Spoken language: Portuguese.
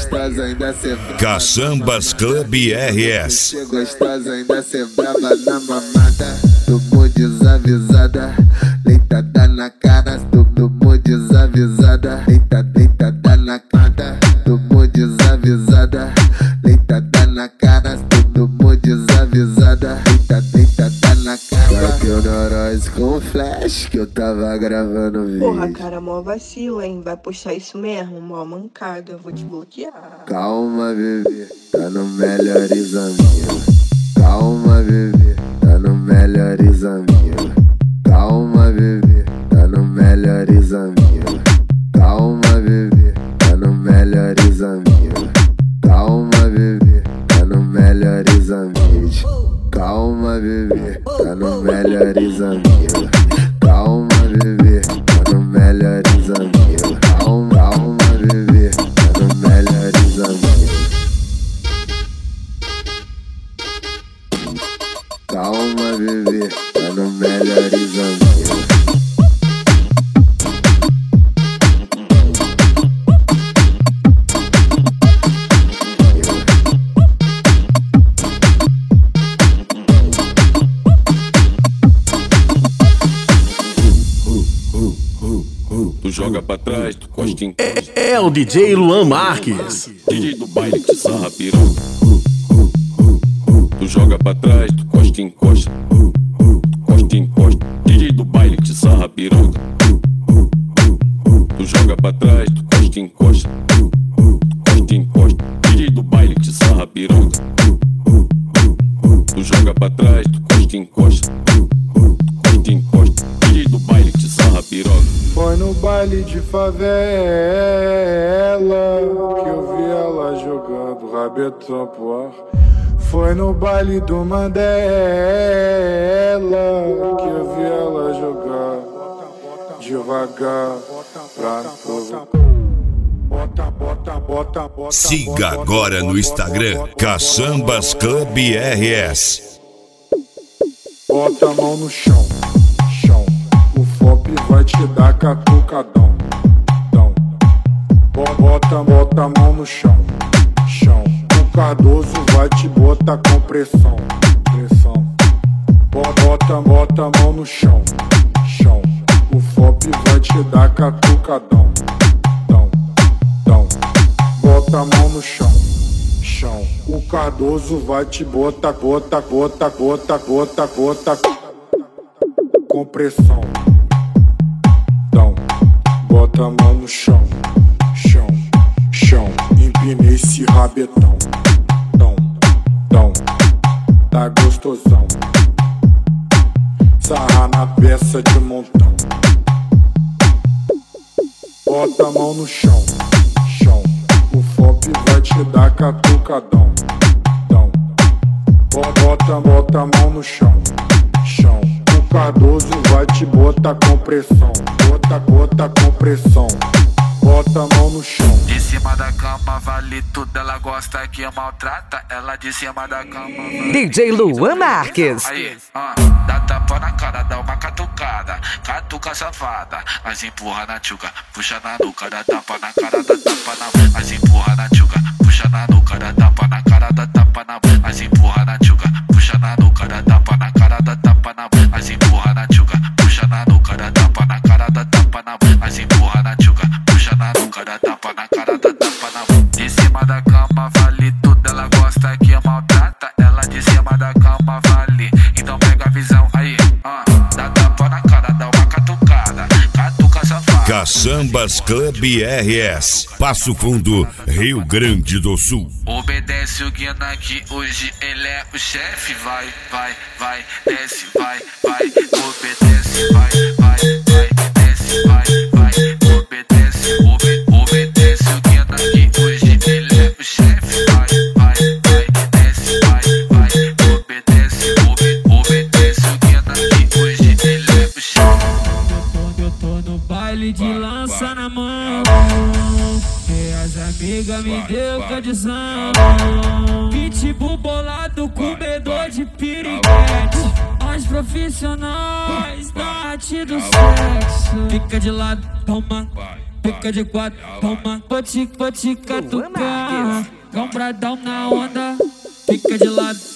gostosa ainda cê brava. Caçambas Club RS. Cê gostosa ainda cê brava na mamada. Tomou desavisada, deitada na cara. Tomou desavisada, deitada na cara. Tomou desavisada, deitada na cara. Tomou desavisada, deitada na cara. Bateu neurose com flash que eu tava gravando vídeo. Porra, cara, mó vacilo, hein? Vai postar isso mesmo? Mó mancada, eu vou te bloquear. Calma, bebê, tá no melhores amigos. Calma, bebê, tá no melhores amigos. Calma, bebê, tá no melhores amigos. Calma, bebê, tá no melhores amigos. Calma, bebê, tá no melhores amigos. Calma, bebê, tá no melhores amigos. Calma, bebê, tá no melhores amigos. Calma, bebê, tá no melhores amigos. Calma, bebê, tá no melhores amigos. Tu joga pra trás, tu costa em costa. É o DJ Luan Marques. DJ do baile que sarra piranha. Tu joga pra trás, tu costa em costa. Costa em costa. DJ do baile que sarra piranha. Tu joga pra trás, tu costa em costa. Costa em costa. DJ do baile que sarra piranha. Tu joga pra trás, tu costa em costa. Costa em costa. DJ do baile que sarra piranha. Foi no baile de favela que eu vi ela jogando rabetão pro ar. Foi no baile do Mandela que eu vi ela jogar devagar pra provocar. Siga agora no Instagram Caçambas Club RS. Bota a mão no chão, chão. O FOP vai te dar catucadão, dão. Bota a mão no chão, chão. O Cardoso vai te botar com pressão, pressão. Bota a mão no chão, chão. O FOP vai te dar catucadão, dão, dão. Bota a mão no chão, chão. O Cardoso vai te botar, bota com pressão. Dão, bota a mão no chão, chão, chão. Empinei esse rabetão. Dão, dão, tá gostosão. Sarra na peça de montão. Bota a mão no chão, chão. O FOP vai te dar catucadão. Dão, bota a mão no chão, chão. O Cardoso vai te botar com pressão. Bota com pressão. Bota a mão no chão. De cima da cama vale tudo, ela gosta que maltrata. Ela de cima da cama vale... DJ Luan Marques. Aí, dá tapa na cara, dá uma catucada. Catuca safada, mas empurra na tchuca, puxa na nuca, dá tapa na cara, dá tapa na... Mas empurra na tchuca, puxa na nuca, dá tapa na cara, dá tapa na... Mas empurra na tchuca, puxa na nuca, dá tapa na cara, dá tapa na... Mas empurra na tchuca, puxa na nuca, dá tapa na cara, dá tapa na... Mas empurra na tchuca, puxa na nuca, dá tapa na cara, dá tapa na... De cima da cama vale tudo, ela gosta que maltrata. Ela de cima da cama vale, então pega a visão aí, dá tapa na cara, dá uma catucada. Catuca safada. Caçambas Club RS, Passo Fundo, Rio Grande do Sul. Obedece o Guina que hoje ele é o chefe. Vai, desce, vai. Obedece, vai, desce, vai. Obedece o Guina que hoje ele é o chefe. Vai, desce, vai. Obedece o Guina que hoje ele é o chefe. Eu tô no baile de lança na mão, e as amigas me deu condição. Pitbull bolado, comedor de piriguete. As profissionais da arte do sexo. Fica de lado, toma, fica de quatro, toma, vou te catucar. Compradão na onda, fica de lado.